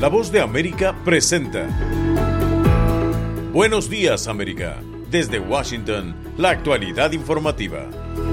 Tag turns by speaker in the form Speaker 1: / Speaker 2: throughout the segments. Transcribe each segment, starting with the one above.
Speaker 1: La Voz de América presenta Buenos Días, América. Desde Washington, la actualidad informativa.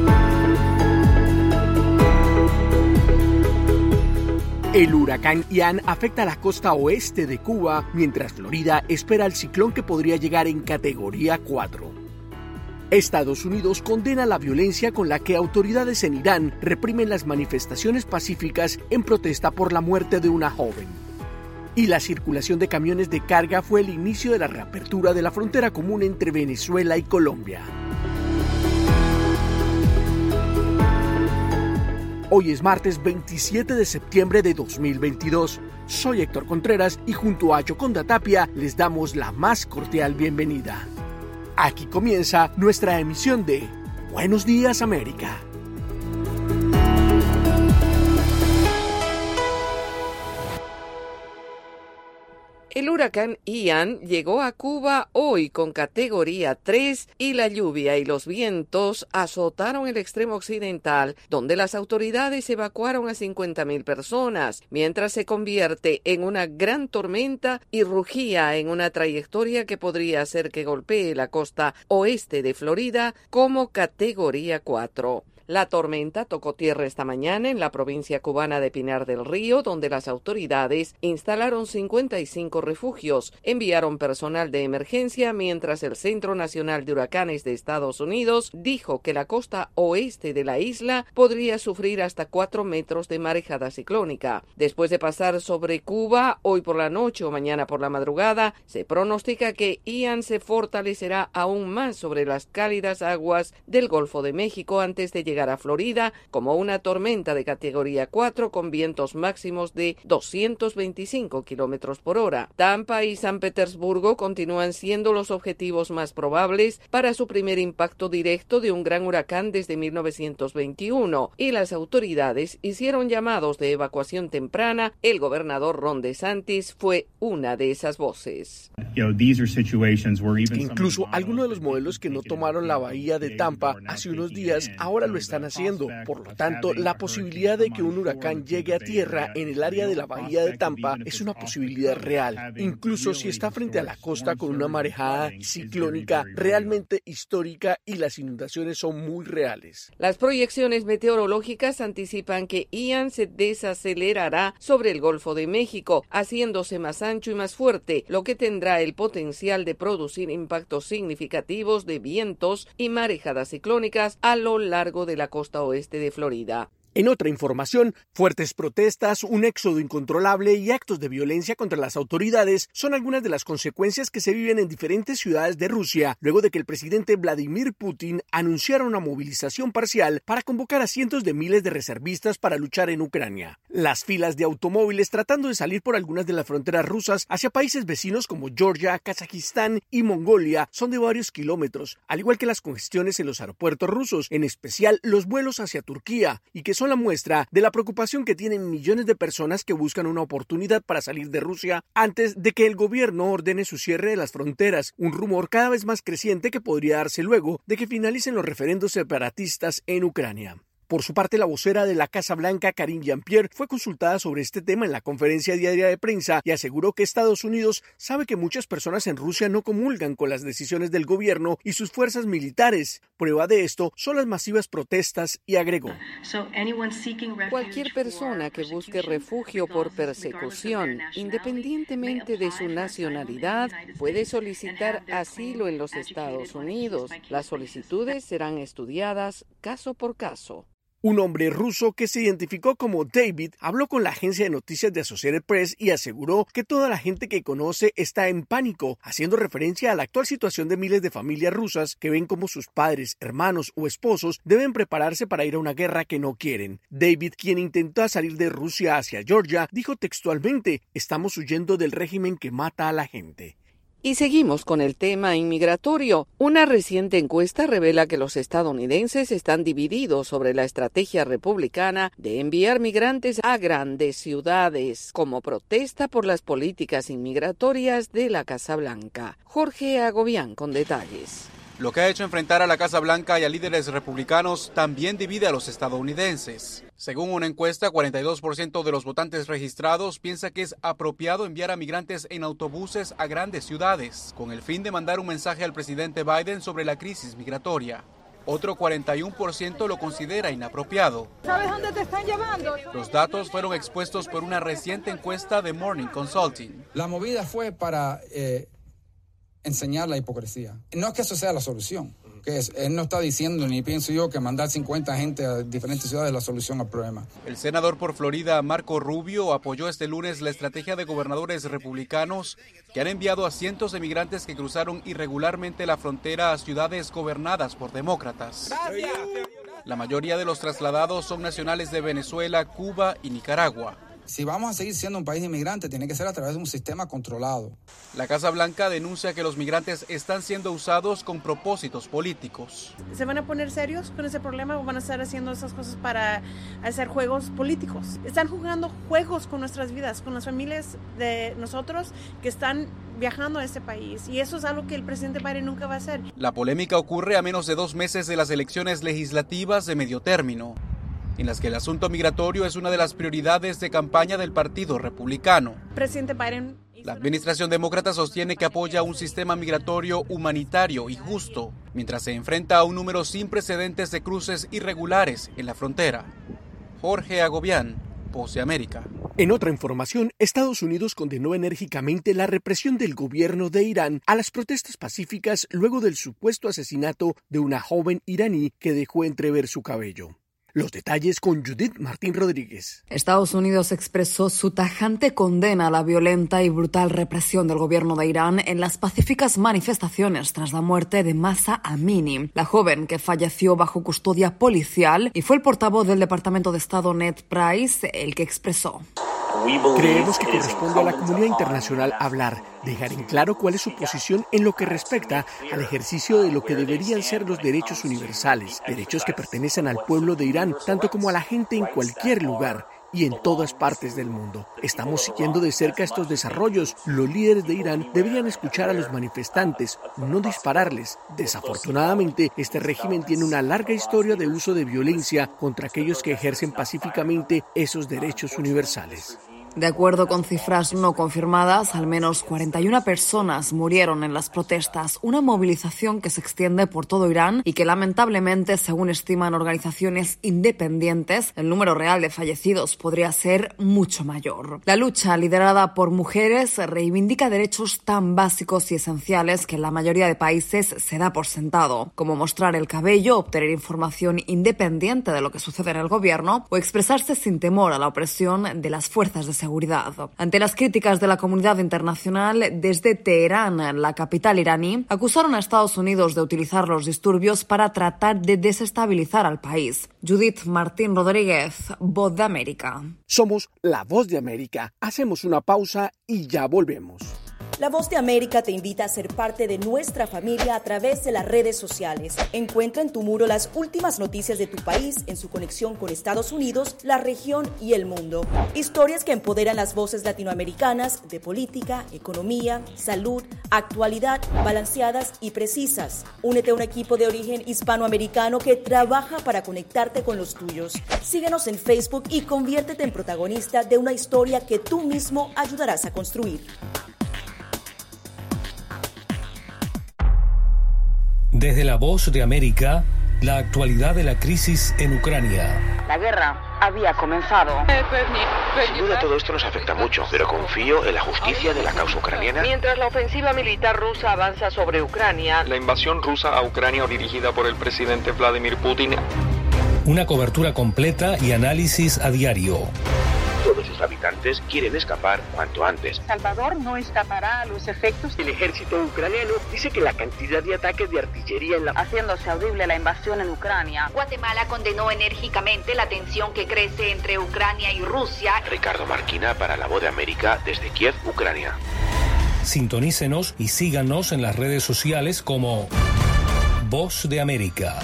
Speaker 2: El huracán Ian afecta la costa oeste de Cuba, mientras Florida espera el ciclón que podría llegar en categoría 4. Estados Unidos condena la violencia con la que autoridades en Irán reprimen las manifestaciones pacíficas en protesta por la muerte de una joven. Y la circulación de camiones de carga fue el inicio de la reapertura de la frontera común entre Venezuela y Colombia. Hoy es martes 27 de septiembre de 2022. Soy Héctor Contreras y junto a Yoconda Tapia les damos la más cordial bienvenida. Aquí comienza nuestra emisión de Buenos Días, América.
Speaker 3: El huracán Ian llegó a Cuba hoy con categoría 3 y la lluvia y los vientos azotaron el extremo occidental, donde las autoridades evacuaron a 50,000 personas, mientras se convierte en una gran tormenta y rugía en una trayectoria que podría hacer que golpee la costa oeste de Florida como categoría 4. La tormenta tocó tierra esta mañana en la provincia cubana de Pinar del Río, donde las autoridades instalaron 55 refugios, enviaron personal de emergencia, mientras el Centro Nacional de Huracanes de Estados Unidos dijo que la costa oeste de la isla podría sufrir hasta 4 metros de marejada ciclónica. Después de pasar sobre Cuba, hoy por la noche o mañana por la madrugada, se pronostica que Ian se fortalecerá aún más sobre las cálidas aguas del Golfo de México antes de llegar a Florida como una tormenta de categoría 4 con vientos máximos de 225 kilómetros por hora. Tampa y San Petersburgo continúan siendo los objetivos más probables para su primer impacto directo de un gran huracán desde 1921 y las autoridades hicieron llamados de evacuación temprana. El gobernador Ron DeSantis fue una de esas voces.
Speaker 2: Incluso algunos de los modelos que no tomaron la bahía de Tampa hace unos días ahora lo están haciendo. Por lo tanto, la posibilidad de que un huracán llegue a tierra en el área de la bahía de Tampa es una posibilidad real, incluso si está frente a la costa con una marejada ciclónica realmente histórica y las inundaciones son muy reales.
Speaker 3: Las proyecciones meteorológicas anticipan que Ian se desacelerará sobre el Golfo de México, haciéndose más ancho y más fuerte, lo que tendrá el potencial de producir impactos significativos de vientos y marejadas ciclónicas a lo largo de la costa oeste de Florida.
Speaker 2: En otra información, fuertes protestas, un éxodo incontrolable y actos de violencia contra las autoridades son algunas de las consecuencias que se viven en diferentes ciudades de Rusia, luego de que el presidente Vladimir Putin anunciara una movilización parcial para convocar a cientos de miles de reservistas para luchar en Ucrania. Las filas de automóviles tratando de salir por algunas de las fronteras rusas hacia países vecinos como Georgia, Kazajistán y Mongolia son de varios kilómetros, al igual que las congestiones en los aeropuertos rusos, en especial los vuelos hacia Turquía, y que son la muestra de la preocupación que tienen millones de personas que buscan una oportunidad para salir de Rusia antes de que el gobierno ordene su cierre de las fronteras, un rumor cada vez más creciente que podría darse luego de que finalicen los referendos separatistas en Ucrania. Por su parte, la vocera de la Casa Blanca, Karine Jean-Pierre, fue consultada sobre este tema en la conferencia diaria de prensa y aseguró que Estados Unidos sabe que muchas personas en Rusia no comulgan con las decisiones del gobierno y sus fuerzas militares. Prueba de esto son las masivas protestas y agregó:
Speaker 3: Cualquier persona que busque refugio por persecución, independientemente de su nacionalidad, puede solicitar asilo en los Estados Unidos. Las solicitudes serán estudiadas caso por caso.
Speaker 2: Un hombre ruso que se identificó como David habló con la agencia de noticias de Associated Press y aseguró que toda la gente que conoce está en pánico, haciendo referencia a la actual situación de miles de familias rusas que ven como sus padres, hermanos o esposos deben prepararse para ir a una guerra que no quieren. David, quien intentó salir de Rusia hacia Georgia, dijo textualmente: "Estamos huyendo del régimen que mata a la gente".
Speaker 3: Y seguimos con el tema inmigratorio. Una reciente encuesta revela que los estadounidenses están divididos sobre la estrategia republicana de enviar migrantes a grandes ciudades como protesta por las políticas inmigratorias de la Casa Blanca. Jorge Agobián con detalles.
Speaker 4: Lo que ha hecho enfrentar a la Casa Blanca y a líderes republicanos también divide a los estadounidenses. Según una encuesta, 42% de los votantes registrados piensa que es apropiado enviar a migrantes en autobuses a grandes ciudades, con el fin de mandar un mensaje al presidente Biden sobre la crisis migratoria. Otro 41% lo considera inapropiado.
Speaker 5: ¿Sabes dónde te están llevando?
Speaker 4: Los datos fueron expuestos por una reciente encuesta de Morning Consulting.
Speaker 6: La movida fue para enseñar la hipocresía. No es que eso sea la solución. Él no está diciendo, ni pienso yo, que mandar 50 gente a diferentes ciudades es la solución al problema.
Speaker 4: El senador por Florida, Marco Rubio, apoyó este lunes la estrategia de gobernadores republicanos que han enviado a cientos de migrantes que cruzaron irregularmente la frontera a ciudades gobernadas por demócratas. La mayoría de los trasladados son nacionales de Venezuela, Cuba y Nicaragua.
Speaker 6: Si vamos a seguir siendo un país de inmigrantes, tiene que ser a través de un sistema controlado.
Speaker 4: La Casa Blanca denuncia que los migrantes están siendo usados con propósitos políticos.
Speaker 7: ¿Se van a poner serios con ese problema o van a estar haciendo esas cosas para hacer juegos políticos? Están jugando juegos con nuestras vidas, con las familias de nosotros que están viajando a este país. Y eso es algo que el presidente Biden nunca va a hacer.
Speaker 4: La polémica ocurre a menos de 2 meses de las elecciones legislativas de medio término, en las que el asunto migratorio es una de las prioridades de campaña del Partido Republicano.
Speaker 7: Presidente Biden.
Speaker 4: La administración demócrata sostiene que apoya un sistema migratorio humanitario y justo, mientras se enfrenta a un número sin precedentes de cruces irregulares en la frontera. Jorge Agobián, Voz de América.
Speaker 2: En otra información, Estados Unidos condenó enérgicamente la represión del gobierno de Irán a las protestas pacíficas luego del supuesto asesinato de una joven iraní que dejó entrever su cabello. Los detalles con Judith Martín Rodríguez.
Speaker 8: Estados Unidos expresó su tajante condena a la violenta y brutal represión del gobierno de Irán en las pacíficas manifestaciones tras la muerte de Mahsa Amini, la joven que falleció bajo custodia policial, y fue el portavoz del Departamento de Estado Ned Price el que expresó:
Speaker 2: Creemos que corresponde a la comunidad internacional hablar, dejar en claro cuál es su posición en lo que respecta al ejercicio de lo que deberían ser los derechos universales, derechos que pertenecen al pueblo de Irán, tanto como a la gente en cualquier lugar y en todas partes del mundo. Estamos siguiendo de cerca estos desarrollos. Los líderes de Irán deberían escuchar a los manifestantes, no dispararles. Desafortunadamente, este régimen tiene una larga historia de uso de violencia contra aquellos que ejercen pacíficamente esos derechos universales.
Speaker 8: De acuerdo con cifras no confirmadas, al menos 41 personas murieron en las protestas, una movilización que se extiende por todo Irán y que lamentablemente, según estiman organizaciones independientes, el número real de fallecidos podría ser mucho mayor. La lucha, liderada por mujeres, reivindica derechos tan básicos y esenciales que en la mayoría de países se da por sentado, como mostrar el cabello, obtener información independiente de lo que sucede en el gobierno o expresarse sin temor a la opresión de las fuerzas de seguridad. Ante las críticas de la comunidad internacional, desde Teherán, la capital iraní, acusaron a Estados Unidos de utilizar los disturbios para tratar de desestabilizar al país. Judith Martín Rodríguez, Voz de América.
Speaker 2: Somos la Voz de América. Hacemos una pausa y ya volvemos.
Speaker 9: La Voz de América te invita a ser parte de nuestra familia a través de las redes sociales. Encuentra en tu muro las últimas noticias de tu país en su conexión con Estados Unidos, la región y el mundo. Historias que empoderan las voces latinoamericanas de política, economía, salud, actualidad, balanceadas y precisas. Únete a un equipo de origen hispanoamericano que trabaja para conectarte con los tuyos. Síguenos en Facebook y conviértete en protagonista de una historia que tú mismo ayudarás a construir.
Speaker 10: Desde la Voz de América, la actualidad de la crisis en Ucrania.
Speaker 11: La guerra había comenzado.
Speaker 12: Sin duda todo esto nos afecta mucho, pero confío en la justicia de la causa ucraniana.
Speaker 3: Mientras la ofensiva militar rusa avanza sobre Ucrania,
Speaker 13: la invasión rusa a Ucrania dirigida por el presidente Vladimir Putin.
Speaker 10: Una cobertura completa y análisis a diario.
Speaker 12: Todos sus habitantes quieren escapar cuanto antes.
Speaker 11: Salvador no escapará a los efectos.
Speaker 12: El ejército ucraniano dice que la cantidad de ataques de artillería
Speaker 11: haciéndose audible la invasión en Ucrania.
Speaker 14: Guatemala condenó enérgicamente la tensión que crece entre Ucrania y Rusia.
Speaker 12: Ricardo Marquina para la Voz de América desde Kiev, Ucrania.
Speaker 10: Sintonícenos y síganos en las redes sociales como Voz de América.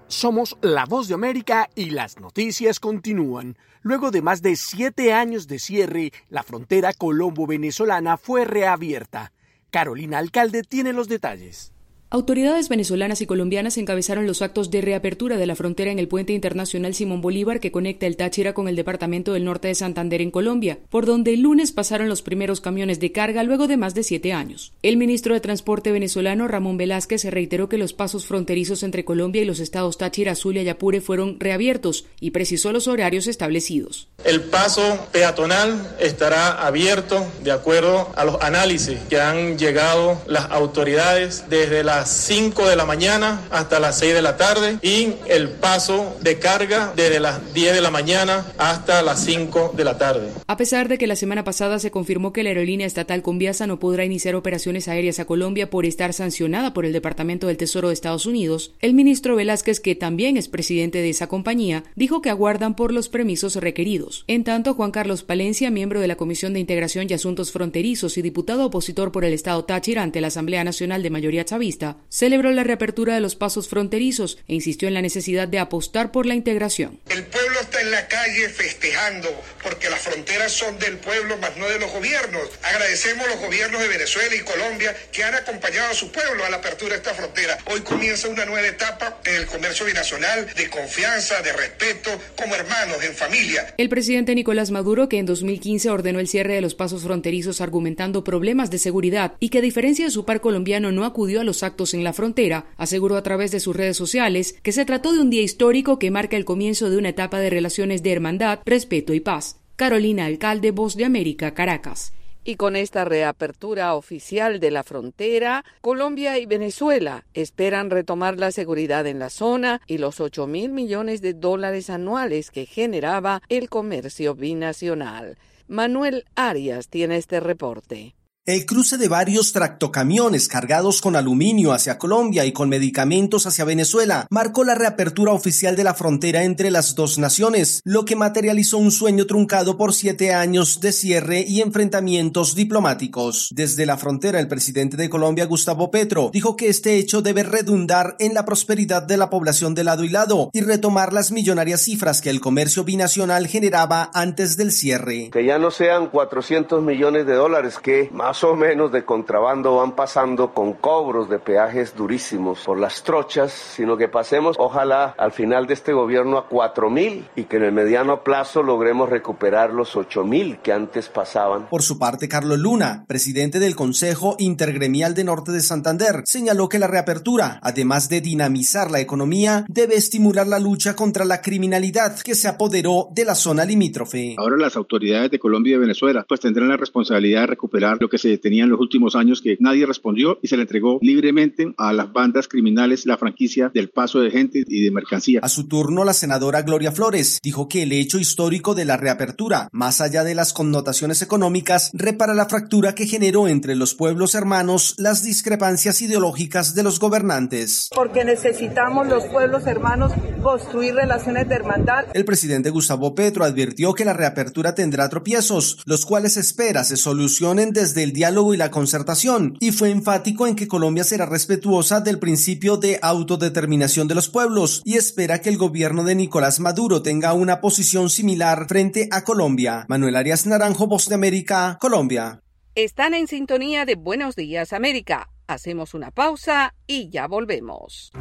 Speaker 2: Somos La Voz de América y las noticias continúan. Luego de más de 7 años de cierre, la frontera colombo-venezolana fue reabierta. Carolina Alcalde tiene los detalles.
Speaker 15: Autoridades venezolanas y colombianas encabezaron los actos de reapertura de la frontera en el puente internacional Simón Bolívar que conecta el Táchira con el departamento del norte de Santander en Colombia, por donde el lunes pasaron los primeros camiones de carga luego de más de 7 años. El ministro de Transporte venezolano, Ramón Velázquez, reiteró que los pasos fronterizos entre Colombia y los estados Táchira, Zulia y Apure fueron reabiertos y precisó los horarios establecidos.
Speaker 16: El paso peatonal estará abierto de acuerdo a los análisis que han llegado las autoridades desde las 5 de la mañana hasta las 6 de la tarde y el paso de carga desde las 10 de la mañana hasta las 5 de la tarde.
Speaker 15: A pesar de que la semana pasada se confirmó que la aerolínea estatal Conviasa no podrá iniciar operaciones aéreas a Colombia por estar sancionada por el Departamento del Tesoro de Estados Unidos, el ministro Velázquez, que también es presidente de esa compañía, dijo que aguardan por los permisos requeridos. En tanto, Juan Carlos Palencia, miembro de la Comisión de Integración y Asuntos Fronterizos y diputado opositor por el estado Táchira ante la Asamblea Nacional de Mayoría Chavista, celebró la reapertura de los pasos fronterizos e insistió en la necesidad de apostar por la integración.
Speaker 17: El pueblo está en la calle festejando porque las fronteras son del pueblo, más no de los gobiernos. Agradecemos a los gobiernos de Venezuela y Colombia que han acompañado a su pueblo a la apertura de esta frontera. Hoy comienza una nueva etapa en el comercio binacional de confianza, de respeto, como hermanos, en familia.
Speaker 15: El presidente Nicolás Maduro, que en 2015 ordenó el cierre de los pasos fronterizos argumentando problemas de seguridad y que a diferencia de su par colombiano no acudió a los actos en la frontera, aseguró a través de sus redes sociales que se trató de un día histórico que marca el comienzo de una etapa de relaciones de hermandad, respeto y paz. Carolina Alcalde, Voz de América, Caracas.
Speaker 3: Y con esta reapertura oficial de la frontera, Colombia y Venezuela esperan retomar la seguridad en la zona y los $8.000 millones anuales que generaba el comercio binacional. Manuel Arias tiene este reporte.
Speaker 18: El cruce de varios tractocamiones cargados con aluminio hacia Colombia y con medicamentos hacia Venezuela marcó la reapertura oficial de la frontera entre las dos naciones, lo que materializó un sueño truncado por 7 años de cierre y enfrentamientos diplomáticos. Desde la frontera, el presidente de Colombia, Gustavo Petro, dijo que este hecho debe redundar en la prosperidad de la población de lado y lado y retomar las millonarias cifras que el comercio binacional generaba antes del cierre.
Speaker 19: Que ya no sean $400 millones que más o menos de contrabando van pasando con cobros de peajes durísimos por las trochas, sino que pasemos, ojalá, al final de este gobierno a 4.000 y que en el mediano plazo logremos recuperar los 8.000 que antes pasaban.
Speaker 18: Por su parte, Carlos Luna, presidente del Consejo Intergremial de Norte de Santander, señaló que la reapertura, además de dinamizar la economía, debe estimular la lucha contra la criminalidad que se apoderó de la zona limítrofe.
Speaker 20: Ahora las autoridades de Colombia y de Venezuela pues tendrán la responsabilidad de recuperar lo que se tenía en los últimos años, que nadie respondió y se le entregó libremente a las bandas criminales la franquicia del paso de gente y de mercancía.
Speaker 18: A su turno, la senadora Gloria Flores dijo que el hecho histórico de la reapertura, más allá de las connotaciones económicas, repara la fractura que generó entre los pueblos hermanos las discrepancias ideológicas de los gobernantes.
Speaker 5: Porque necesitamos los pueblos hermanos construir relaciones de hermandad.
Speaker 18: El presidente Gustavo Petro advirtió que la reapertura tendrá tropiezos, los cuales espera se solucionen desde el diálogo y la concertación, y fue enfático en que Colombia será respetuosa del principio de autodeterminación de los pueblos y espera que el gobierno de Nicolás Maduro tenga una posición similar frente a Colombia. Manuel Arias Naranjo, Voz de América, Colombia.
Speaker 3: Están en sintonía de Buenos Días América. Hacemos una pausa y ya volvemos.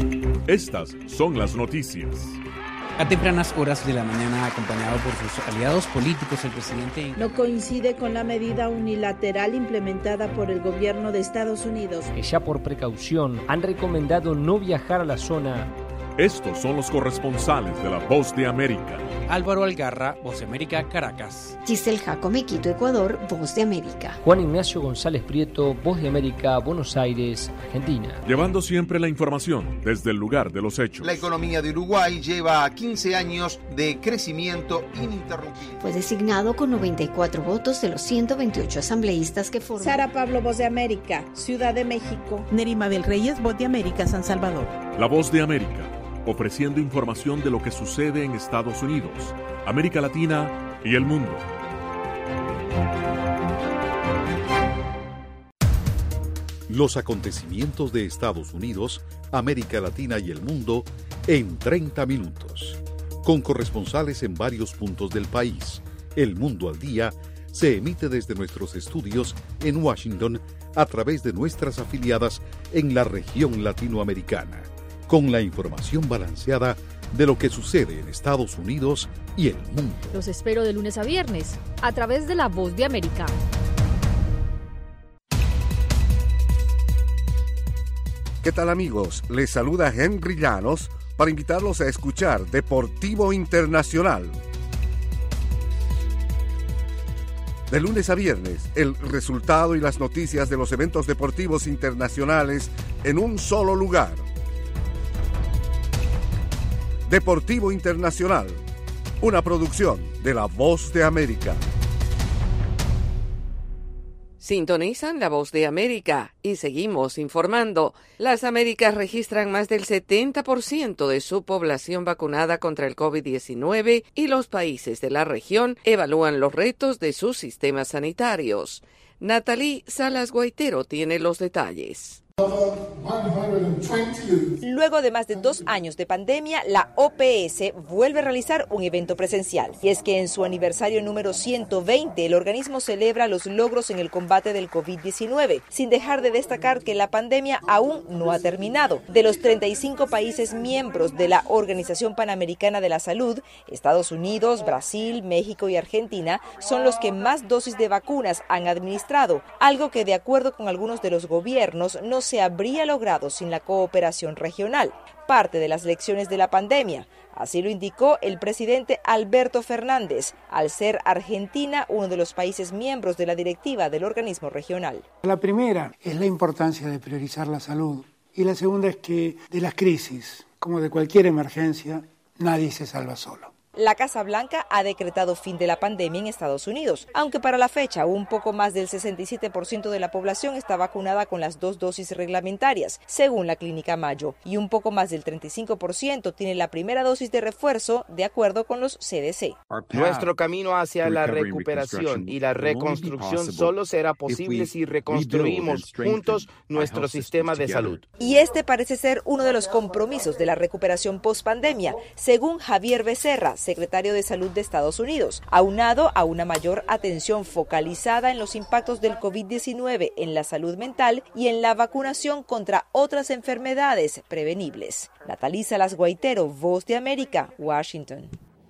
Speaker 1: Estas son las noticias.
Speaker 21: A tempranas horas de la mañana, acompañado por sus aliados políticos, el presidente
Speaker 22: no coincide con la medida unilateral implementada por el gobierno de Estados Unidos.
Speaker 23: Que ya por precaución han recomendado no viajar a la zona.
Speaker 1: Estos son los corresponsales de La Voz de América.
Speaker 21: Álvaro Algarra, Voz de América, Caracas.
Speaker 24: Giselle Jacome, Quito, Ecuador, Voz de América.
Speaker 23: Juan Ignacio González Prieto, Voz de América, Buenos Aires, Argentina.
Speaker 1: Llevando siempre la información desde el lugar de los hechos.
Speaker 25: La economía de Uruguay lleva 15 años de crecimiento ininterrumpido.
Speaker 24: Fue designado con 94 votos de los 128 asambleístas que forman.
Speaker 22: Sara Pablo, Voz de América, Ciudad de México.
Speaker 7: Nerima del Reyes, Voz de América, San Salvador.
Speaker 1: La Voz de América, ofreciendo información de lo que sucede en Estados Unidos, América Latina y el mundo.
Speaker 4: Los acontecimientos de Estados Unidos, América Latina y el mundo en 30 minutos. Con corresponsales en varios puntos del país. El Mundo al Día se emite desde nuestros estudios en Washington a través de nuestras afiliadas en la región latinoamericana, con la información balanceada de lo que sucede en Estados Unidos y el mundo.
Speaker 6: Los espero de lunes a viernes a través de La Voz de América.
Speaker 8: ¿Qué tal, amigos? Les saluda Henry Llanos para invitarlos a escuchar Deportivo Internacional. De lunes a viernes, el resultado y las noticias de los eventos deportivos internacionales en un solo lugar. Deportivo Internacional, una producción de La Voz de América.
Speaker 3: Sintonizan La Voz de América y seguimos informando. Las Américas registran más del 70% de su población vacunada contra el COVID-19 y los países de la región evalúan los retos de sus sistemas sanitarios. Natalie Salas Guaitero tiene los detalles.
Speaker 9: Luego de más de 2 años de pandemia, la OPS vuelve a realizar un evento presencial. Y es que en su aniversario número 120, el organismo celebra los logros en el combate del COVID-19, sin dejar de destacar que la pandemia aún no ha terminado. De los 35 países miembros de la Organización Panamericana de la Salud, Estados Unidos, Brasil, México y Argentina son los que más dosis de vacunas han administrado, algo que de acuerdo con algunos de los gobiernos no se habría logrado sin la cooperación regional, parte de las lecciones de la pandemia. Así lo indicó el presidente Alberto Fernández, al ser Argentina uno de los países miembros de la directiva del organismo regional.
Speaker 13: La primera es la importancia de priorizar la salud y la segunda es que de las crisis, como de cualquier emergencia, nadie se salva solo.
Speaker 9: La Casa Blanca ha decretado fin de la pandemia en Estados Unidos, aunque para la fecha un poco más del 67% de la población está vacunada con las 2 dosis reglamentarias, según la Clínica Mayo, y un poco más del 35% tiene la primera dosis de refuerzo, de acuerdo con los CDC.
Speaker 26: Nuestro camino hacia la recuperación y la reconstrucción solo será posible si reconstruimos juntos nuestro sistema de salud.
Speaker 9: Y este parece ser uno de los compromisos de la recuperación post-pandemia, según Javier Becerra, secretario de Salud de Estados Unidos, aunado a una mayor atención focalizada en los impactos del COVID-19 en la salud mental y en la vacunación contra otras enfermedades prevenibles. Natalie Salas Guaitero, Voz de América, Washington.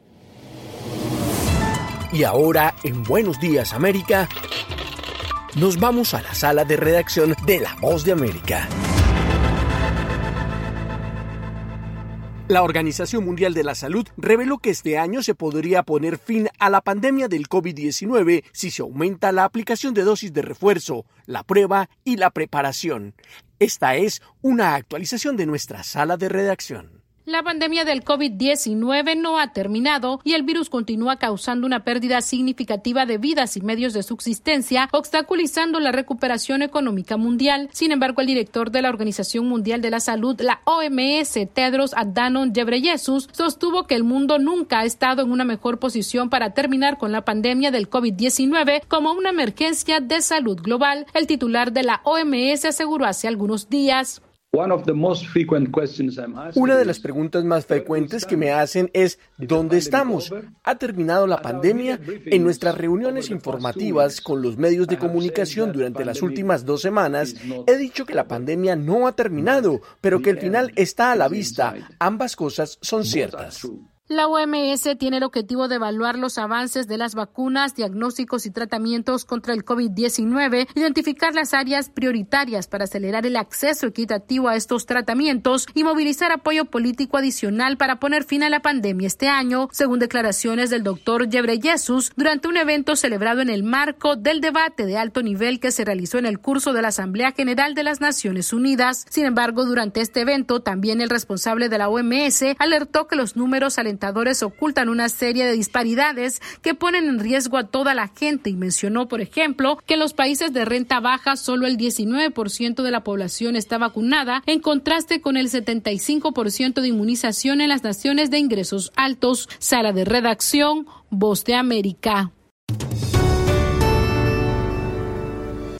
Speaker 2: Y ahora, en Buenos Días América, nos vamos a la sala de redacción de La Voz de América. La Organización Mundial de la Salud reveló que este año se podría poner fin a la pandemia del COVID-19 si se aumenta la aplicación de dosis de refuerzo, la prueba y la preparación. Esta es una actualización de nuestra sala de redacción.
Speaker 27: La pandemia del COVID-19 no ha terminado y el virus continúa causando una pérdida significativa de vidas y medios de subsistencia, obstaculizando la recuperación económica mundial. Sin embargo, el director de la Organización Mundial de la Salud, la OMS, Tedros Adhanom Ghebreyesus, sostuvo que el mundo nunca ha estado en una mejor posición para terminar con la pandemia del COVID-19 como una emergencia de salud global. El titular de la OMS aseguró hace algunos días.
Speaker 2: Una de las preguntas más frecuentes que me hacen es ¿dónde estamos? ¿Ha terminado la pandemia? En nuestras reuniones informativas con los medios de comunicación durante las últimas 2 semanas, he dicho que la pandemia no ha terminado, pero que el final está a la vista. Ambas cosas son ciertas.
Speaker 27: La OMS tiene el objetivo de evaluar los avances de las vacunas, diagnósticos y tratamientos contra el COVID-19, identificar las áreas prioritarias para acelerar el acceso equitativo a estos tratamientos y movilizar apoyo político adicional para poner fin a la pandemia este año, según declaraciones del doctor Ghebreyesus durante un evento celebrado en el marco del debate de alto nivel que se realizó en el curso de la Asamblea General de las Naciones Unidas. Sin embargo, durante este evento, también el responsable de la OMS alertó que los números alentadores ocultan una serie de disparidades que ponen en riesgo a toda la gente y mencionó, por ejemplo, que en los países de renta baja solo el 19% de la población está vacunada, en contraste con el 75% de inmunización en las naciones de ingresos altos. Sala de redacción, Voz de América.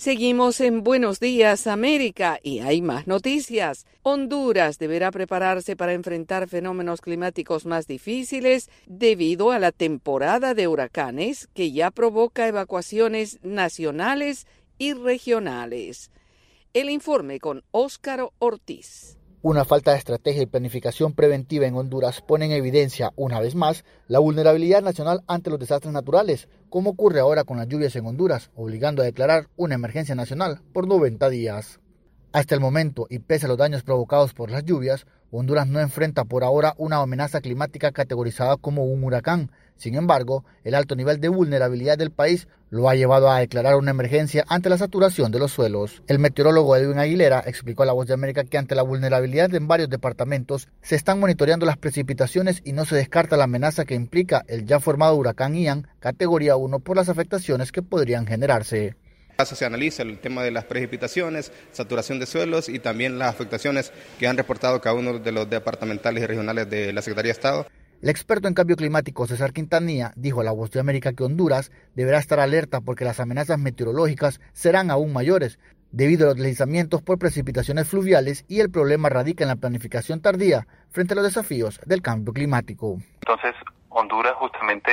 Speaker 3: Seguimos en Buenos Días, América, y hay más noticias. Honduras deberá prepararse para enfrentar fenómenos climáticos más difíciles debido a la temporada de huracanes que ya provoca evacuaciones nacionales y regionales. El informe con Óscar Ortiz.
Speaker 10: Una falta de estrategia y planificación preventiva en Honduras pone en evidencia, una vez más, la vulnerabilidad nacional ante los desastres naturales, como ocurre ahora con las lluvias en Honduras, obligando a declarar una emergencia nacional por 90 días. Hasta el momento, y pese a los daños provocados por las lluvias, Honduras no enfrenta por ahora una amenaza climática categorizada como un huracán. Sin embargo, el alto nivel de vulnerabilidad del país lo ha llevado a declarar una emergencia ante la saturación de los suelos. El meteorólogo Edwin Aguilera explicó a La Voz de América que ante la vulnerabilidad en varios departamentos se están monitoreando las precipitaciones y no se descarta la amenaza que implica el ya formado huracán Ian, categoría 1, por las afectaciones que podrían generarse.
Speaker 11: Se analiza el tema de las precipitaciones, saturación de suelos y también las afectaciones que han reportado cada uno de los departamentales y regionales de la Secretaría de Estado.
Speaker 10: El experto en cambio climático César Quintanilla dijo a La Voz de América que Honduras deberá estar alerta porque las amenazas meteorológicas serán aún mayores debido a los deslizamientos por precipitaciones fluviales y el problema radica en la planificación tardía frente a los desafíos del cambio climático.
Speaker 12: Entonces, Honduras justamente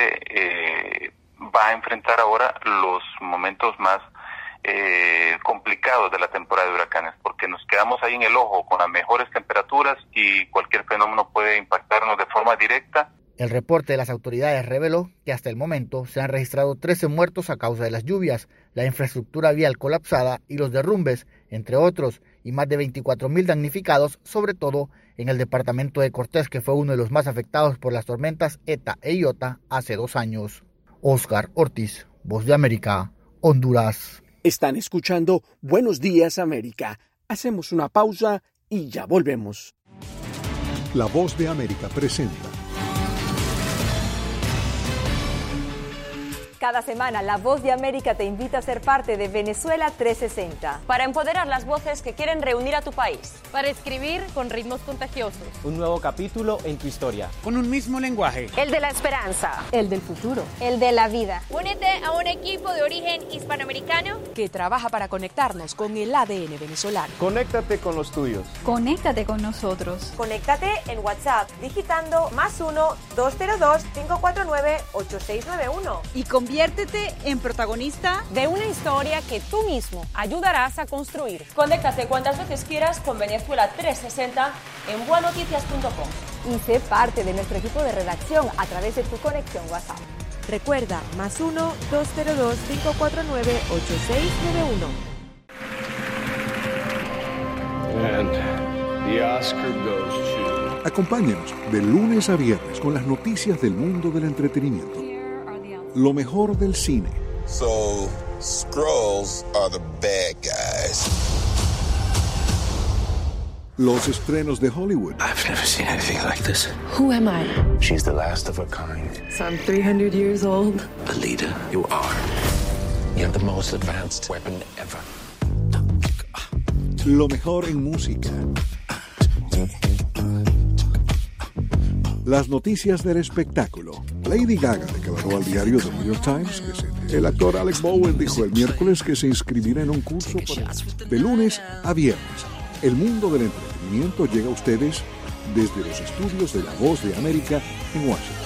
Speaker 12: va a enfrentar ahora los momentos más complicados de la temporada de huracanes, porque nos quedamos ahí en el ojo con las mejores temperaturas y cualquier fenómeno puede impactarnos de forma directa.
Speaker 10: El reporte de las autoridades reveló que hasta el momento se han registrado 13 muertos a causa de las lluvias, la infraestructura vial colapsada y los derrumbes, entre otros, y más de 24,000 damnificados, sobre todo en el departamento de Cortés, que fue uno de los más afectados por las tormentas Eta e Iota hace 2 años. Óscar Ortiz, Voz de América, Honduras.
Speaker 2: Están escuchando Buenos Días, América. Hacemos una pausa y ya volvemos.
Speaker 4: La Voz de América presenta.
Speaker 9: Cada semana, La Voz de América te invita a ser parte de Venezuela 360.
Speaker 14: Para empoderar las voces que quieren reunir a tu país.
Speaker 27: Para escribir con ritmos contagiosos.
Speaker 15: Un nuevo capítulo en tu historia.
Speaker 21: Con un mismo lenguaje.
Speaker 14: El de la esperanza.
Speaker 9: El del futuro.
Speaker 14: El de la vida.
Speaker 27: Únete a un equipo de origen hispanoamericano
Speaker 9: que trabaja para conectarnos con el ADN venezolano.
Speaker 15: Conéctate con los tuyos.
Speaker 9: Conéctate con nosotros.
Speaker 14: Conéctate en WhatsApp digitando +1 202 549 8691
Speaker 9: y conviértete en protagonista
Speaker 14: de una historia que tú mismo ayudarás a construir. Conéctate cuantas veces quieras con Venezuela 360 en buenoticias.com
Speaker 9: y sé parte de nuestro equipo de redacción a través de tu conexión WhatsApp. Recuerda, +1 202 549 8691.
Speaker 16: And the Oscar goes to...
Speaker 4: Acompáñenos de lunes a viernes con las noticias del mundo del entretenimiento. Lo mejor del cine.
Speaker 17: So, Skrulls are the bad guys.
Speaker 4: Los estrenos de Hollywood.
Speaker 16: I've never seen anything like this.
Speaker 9: Who am I?
Speaker 16: She's the last of her kind.
Speaker 9: So I'm 300 years old.
Speaker 16: A leader, you are. You have the most advanced weapon ever.
Speaker 4: Lo mejor en música. Las noticias del espectáculo. Lady Gaga declaró al diario The New York Times que el actor Alec Bowen dijo el miércoles que se inscribirá en un curso de lunes a viernes. El mundo del entretenimiento llega a ustedes desde los estudios de La Voz de América en Washington.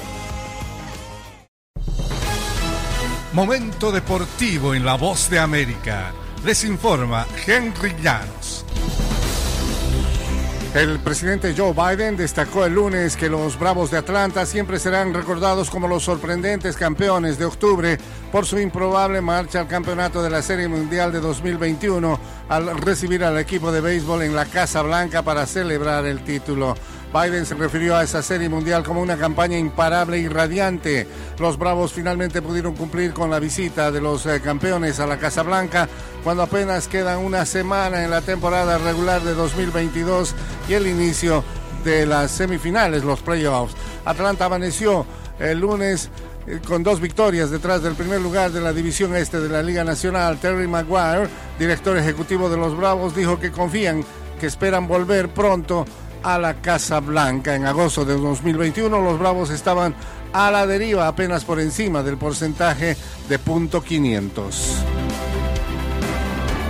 Speaker 28: Momento deportivo en La Voz de América. Les informa Henry Llanos.
Speaker 8: El presidente Joe Biden destacó el lunes que los Bravos de Atlanta siempre serán recordados como los sorprendentes campeones de octubre por su improbable marcha al campeonato de la Serie Mundial de 2021 al recibir al equipo de béisbol en la Casa Blanca para celebrar el título. Biden se refirió a esa Serie Mundial como una campaña imparable y radiante. Los Bravos finalmente pudieron cumplir con la visita de los campeones a la Casa Blanca cuando apenas quedan una semana en la temporada regular de 2022 y el inicio de las semifinales, los playoffs. Atlanta amaneció el lunes con 2 victorias detrás del primer lugar de la División Este de la Liga Nacional. Terry Maguire, director ejecutivo de los Bravos, dijo que confían, que esperan volver pronto a la Casa Blanca. En agosto de 2021 los Bravos estaban a la deriva, apenas por encima del porcentaje de .500.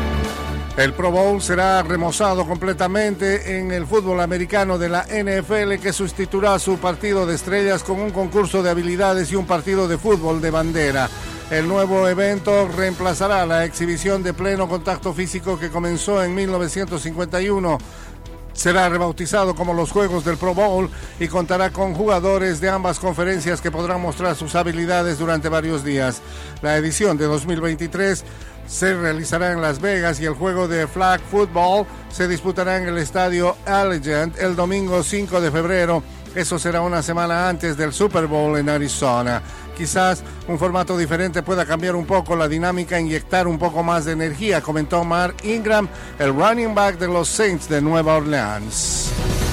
Speaker 8: El Pro Bowl será remozado completamente en el fútbol americano de la NFL, que sustituirá su partido de estrellas con un concurso de habilidades y un partido de fútbol de bandera. El nuevo evento reemplazará la exhibición de pleno contacto físico que comenzó en 1951. Será rebautizado como los Juegos del Pro Bowl y contará con jugadores de ambas conferencias que podrán mostrar sus habilidades durante varios días. La edición de 2023 se realizará en Las Vegas y el juego de flag football se disputará en el estadio Allegiant el domingo 5 de febrero. Eso será una semana antes del Super Bowl en Arizona. Quizás un formato diferente pueda cambiar un poco la dinámica e inyectar un poco más de energía, comentó Mark Ingram, el running back de los Saints de Nueva Orleans.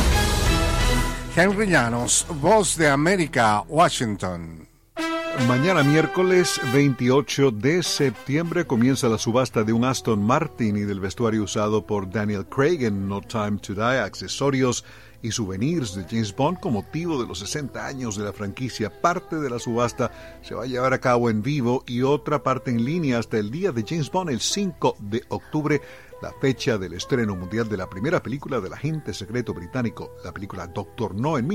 Speaker 8: Henry Llanos, Voz de América, Washington.
Speaker 5: Mañana miércoles 28 de septiembre comienza la subasta de un Aston Martin y del vestuario usado por Daniel Craig en No Time to Die, accesorios y souvenirs de James Bond con motivo de los 60 años de la franquicia. Parte de la subasta se va a llevar a cabo en vivo y otra parte en línea hasta el día de James Bond, el 5 de octubre, la fecha del estreno mundial de la primera película del agente secreto británico, la película Doctor No, en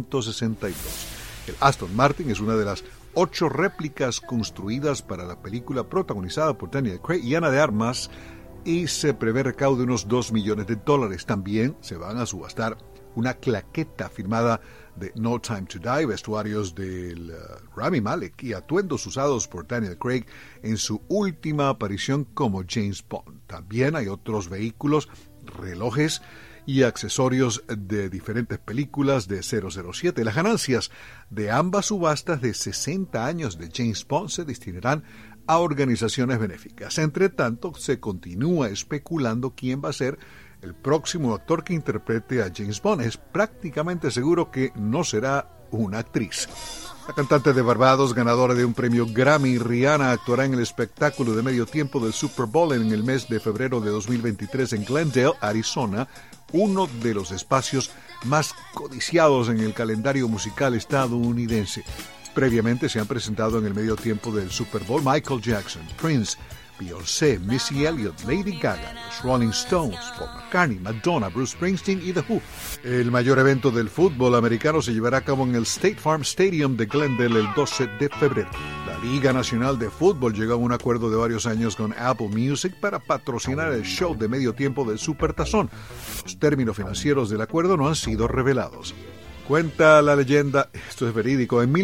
Speaker 5: 1962. El Aston Martin es una de las 8 réplicas construidas para la película protagonizada por Daniel Craig y Ana de Armas, y se prevé recaudo de unos $2 millones. También se van a subastar una claqueta firmada de No Time to Die, vestuarios del Rami Malek y atuendos usados por Daniel Craig en su última aparición como James Bond. También hay otros vehículos, relojes y accesorios de diferentes películas de 007. Las ganancias de ambas subastas de 60 años de James Bond se destinarán a organizaciones benéficas. Entre tanto, se continúa especulando quién va a ser el próximo actor que interprete a James Bond. Es prácticamente seguro que no será una actriz. La cantante de Barbados, ganadora de un premio Grammy, Rihanna, actuará en el espectáculo de medio tiempo del Super Bowl en el mes de febrero de 2023 en Glendale, Arizona, uno de los espacios más codiciados en el calendario musical estadounidense. Previamente se han presentado en el medio tiempo del Super Bowl Michael Jackson, Prince, Beyoncé, Missy Elliott, Lady Gaga, los Rolling Stones, Paul McCartney, Madonna, Bruce Springsteen y The Who. El mayor evento del fútbol americano se llevará a cabo en el State Farm Stadium de Glendale el 12 de febrero. La Liga Nacional de Fútbol llegó a un acuerdo de varios años con Apple Music para patrocinar el show de medio tiempo del Supertazón. Los términos financieros del acuerdo no han sido revelados. Cuenta la leyenda, esto es verídico, en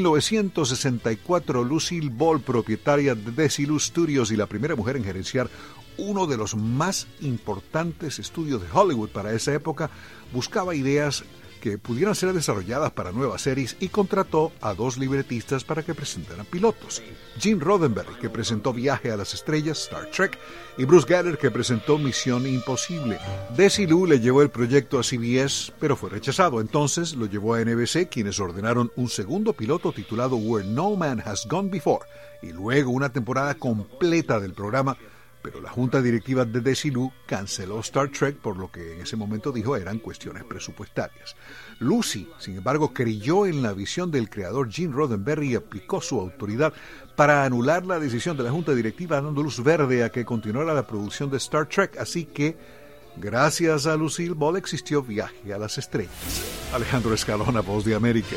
Speaker 5: 1964 Lucille Ball, propietaria de Desilu Studios y la primera mujer en gerenciar uno de los más importantes estudios de Hollywood para esa época, buscaba ideas que pudieran ser desarrolladas para nuevas series y contrató a 2 libretistas para que presentaran pilotos. Gene Roddenberry, que presentó Viaje a las Estrellas, Star Trek, y Bruce Geller, que presentó Misión Imposible. Desilu le llevó el proyecto a CBS, pero fue rechazado. Entonces lo llevó a NBC, quienes ordenaron un segundo piloto titulado Where No Man Has Gone Before, y luego una temporada completa del programa. Pero la junta directiva de Desilu canceló Star Trek por lo que en ese momento dijo eran cuestiones presupuestarias. Lucy, sin embargo, creyó en la visión del creador Gene Roddenberry y aplicó su autoridad para anular la decisión de la junta directiva, dando luz verde a que continuara la producción de Star Trek. Así que, gracias a Lucille Ball, existió Viaje a las Estrellas. Alejandro Escalona, Voz de América.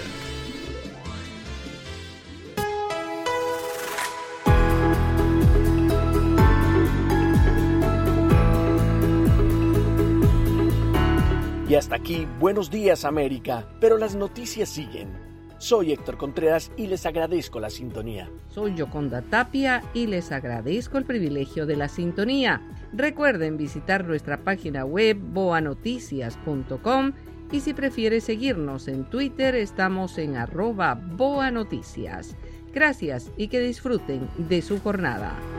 Speaker 2: Y hasta aquí, Buenos Días América, pero las noticias siguen. Soy Héctor Contreras y les agradezco la sintonía.
Speaker 3: Soy Yoconda Tapia y les agradezco el privilegio de la sintonía. Recuerden visitar nuestra página web boanoticias.com y si prefiere seguirnos en Twitter estamos en @boanoticias. Gracias y que disfruten de su jornada.